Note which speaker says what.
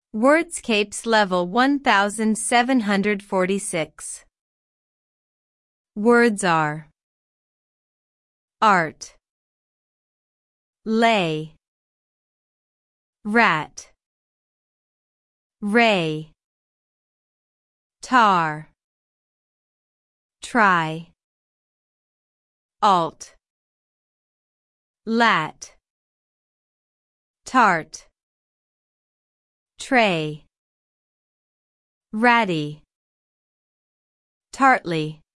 Speaker 1: Wordscapes Level 1746. Words are art, lay, rat, ray, tar, try, alt, lat, tart, tray, ratty, tartly.